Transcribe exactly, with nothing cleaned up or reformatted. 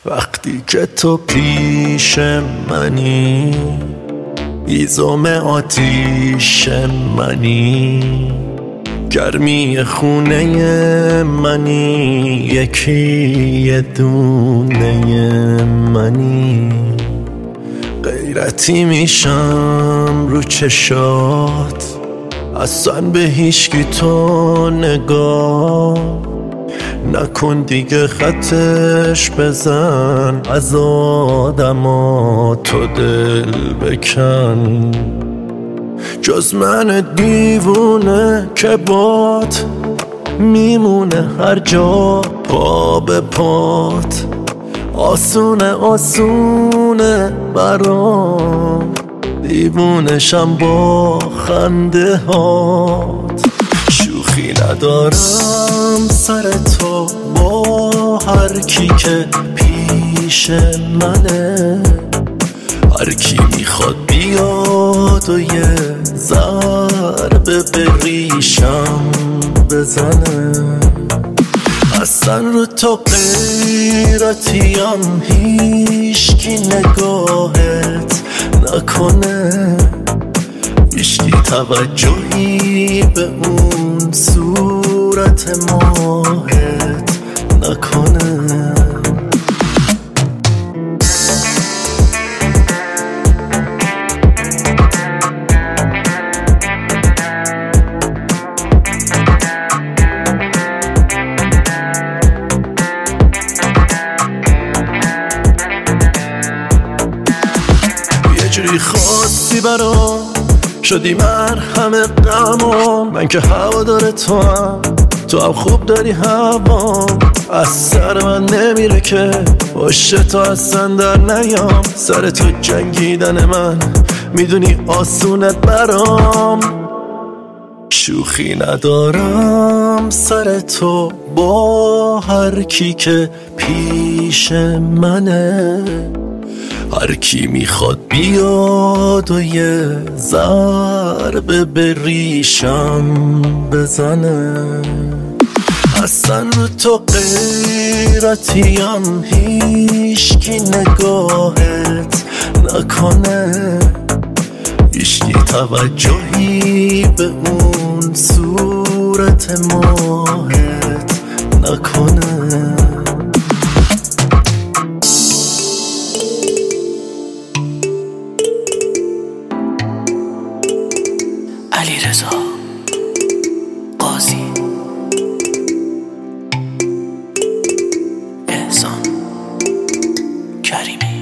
وقتی که تو پیش منی، هیزم آتیش منی، گرمی خونه منی، یکی دونه منی. غیرتی میشم رو چشات، اصلا به هیچکی تو نگاه نکن دیگه، خطش بزن از آدما تو دل بکن. جز من دیوونه که بات میمونه هر جا پا به پات. آسونه آسونه برام، دیوونشم با خنده هات. شوخی ندارم سر تو با هر کی که پیش منه، هر کی میخواد بیاد و یه ضربه به ریشم بزنه. اصلا رو تو غیرتیم، هیچکی نگاهت نکنه، هیچکی توجهی به اون صورت ماهت نکنه. جوری خواستی برام شدی مرهم غمام، من که هوادار تو هم، تو هم خوب داری هوام. از سر من نمیره که باشه تو اصلا در نیام، سر تو جنگیدن من میدونی آسونت برام. شوخی ندارم سر تو با هر کی که پیش منه، هر کی میخواد بیاد و یه ضربه به ریشم بزنه. اصلا رو تو غیرتیم، هیچکی نگاهت نکنه، هیچکی توجهی به اون صورت ماهت نکنه. علیرضا قاضی، احسان کریمی.